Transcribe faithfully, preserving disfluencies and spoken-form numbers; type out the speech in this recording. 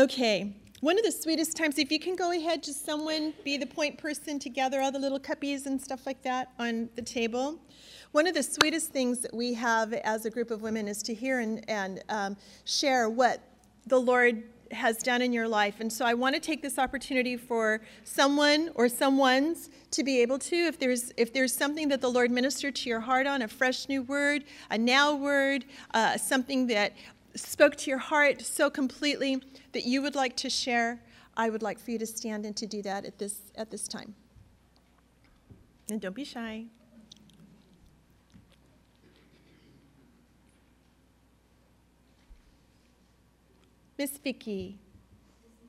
Okay, one of the sweetest times, if you can go ahead, just someone be the point person to gather all the little cuppies and stuff like that on the table. One of the sweetest things that we have as a group of women is to hear and, and um, share what the Lord has done in your life. And so I want to take this opportunity for someone or someones to be able to, if there's if there's something that the Lord ministered to your heart on, a fresh new word, a now word, uh, something that spoke to your heart so completely that you would like to share, I would like for you to stand and to do that at this at this time. And don't be shy. Miss Vicki.